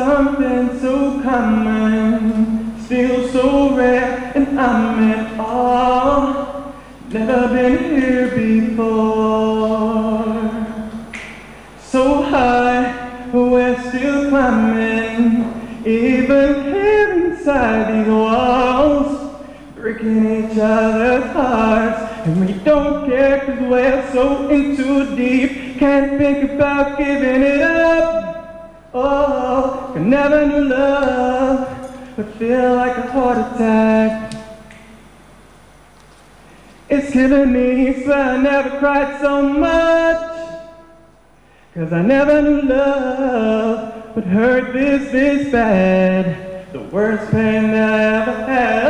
something so common, still so rare, and I'm in awe. Never been here before. So high, we're still climbing, even here inside these walls, breaking each other's hearts, and we don't care 'cause we're so in too deep. Can't think about giving it up. Oh, I never knew love would feel like a heart attack. It's killing me, swear I never cried so much, 'cause I never knew love would hurt this bad. The worst pain that I ever had.